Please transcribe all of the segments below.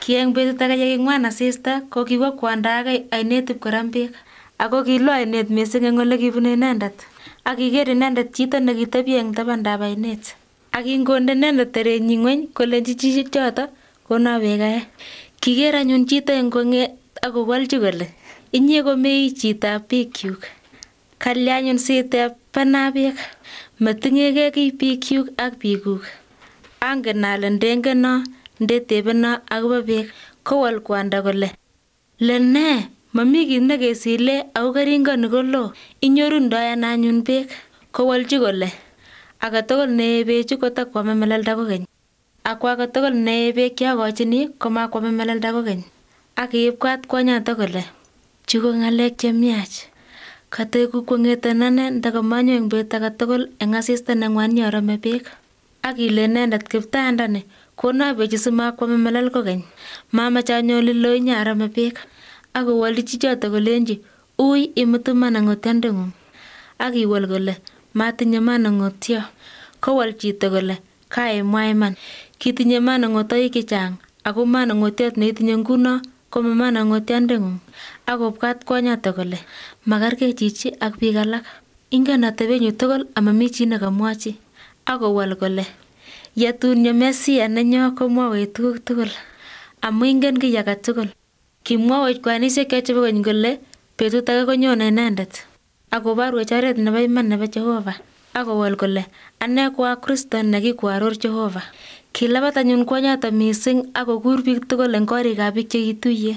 Ki eng betut age ye king'wan asista ko kiwo kwanda agoi ainet ipkoram beek. Ako kiloo ainet missing eng ole kibunu inendet. Ak kiker inendet chito nekitebie eng tabandab ainet. Ak kingonde inendet terenyi ng'ony kolenji chichoto kono beek ae. Kiker anyun chito eng kong'et akowolchi kole, inye ko mei chitab bikyuk. Kalya anyun sitebena beek, mating'egei kiy bikyuk ak bikuk. Angen ale ndengeno ndetebeno akobo beek. Kowol kwanda kole, le nee, mami kit nekesile ako keringoni ko loo, inyorundoi ano anyun beek? Kowolchi kole, age tugul nee beechu kotakwame melelda kokeny. Ako age tugul nee beek chokochini komakwame melelda kokeny. Ak kiibwat kwonyoto kole, chu ko ng'alek chemiach. Kateku kwong'eten ane ndakamanyo eng bet age tugul eng asista neng'wan yorome beek. Ak ile inendet Kiptaandani kono beechu simakwame melel kokeny. Mamache anyo oleloo nyarome beek. Ak kowolchi chichoto kolenji, ui imutu manong'otiondeng'ung. Ak kiwol kole, matinye manong'otyo. Kowol chito kole, kaimwa iman. Kitinye manong'otoik chechang, ako manong'otiot neitinye nguno ko ma manong'otiondeng'ung. Ak kobwat kwonyoto kole, makergei chichi ak biik alak. Ingen atebenyu tugul amami chi nekamwochi. Ak kowol kole, yetun yo Mesia nenyo komwawech tuguk tugul. Amu ingen kiy age tugul. Kimwawech kwanisiek chebo keny kole betut age konyone inendet. Ak koborwech oret nebo iman nebo Jehova. Ak kowol kole, ane ko a Kristo nekikwaror Jehova. Kilabat anyun kwonyoto missing ak kokur biik tugul eng korikab biik chekituiye.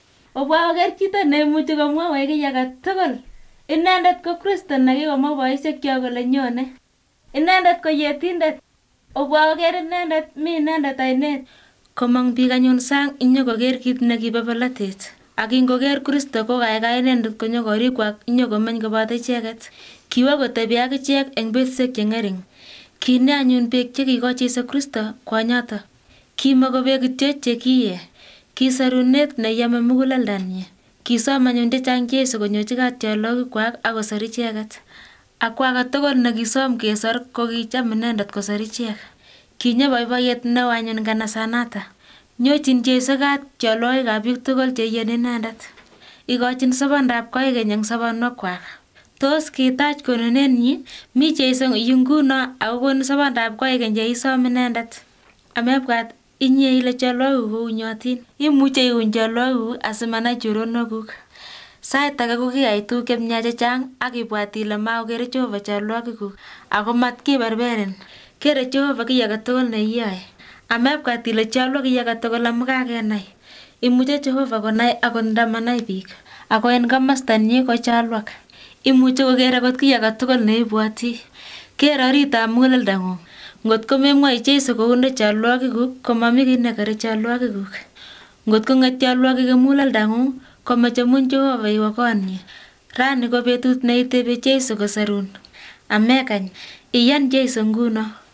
Obwa oker chito neimuchi komwawech kiy age tugul. Inendet ko Kristo nekikomwa boisiekchok kole nyone. Inendet ko Yetindet. Obwa oker inendet, mi inendet ainet. Komong biik anyun sang inyokoker kit nekibo polatet. Ak kingoker Kristo ko kaikai inendet konyo korikwak inyokomeny koboto icheket. Kiwo kotebi ak ichek eng betusiek cheng'ering. Kine anyun beek chekikochi Jesu Kristo kwonyoto. Kimoko beek kityo chekiye. Kisorunet neyome muguleldanyi. Kisom anyun chechang Jesu konyochi katiologikwak ak kosor icheket. Ako age tugul nekisom kesor ko kicham inendet kosor ichek. Kinyo boiboiyet neo anyun nganasanata. Nyochin Jesu katiologikab biik tugul cheiyoni inendet. Ikochin sobondab koigeny eng sobonwekwak. Tos kitach konunetnyi, mi Jesu yu nguno ako konu sobondab koigeny yeisom inendet. Amebwat inye ile cholwokikuk kounyotin. Imuche iun cholwokikuk asimanai choronokuk. Sait age ko kiyai tuguk chemiach chechang ak ibwat ile makokere Jehova cholwokikuk, ako matkiberberin. Kere Jehova kiy age tugul neiyoe. Amebwat ile cholwo kiy age tugul amu kakenai. Imuche Jehova konai akot ndamanai biik. Ako en komostanyi ko chalwak. Imuche koker akot kiy age tugul neibwoti. Ker oritab muguleldang'ung. Ngot ko memwochi Jesu koune cholwokikuk, ko mami kiy nekere cholwokikuk. Ngot ko ng'et cholwokik eng muguleldang'ung, ko machamun Jehova iwe konyi. Rani ko betut neitebe Jesu kosorun. Amekany, iyan Jesu nguno.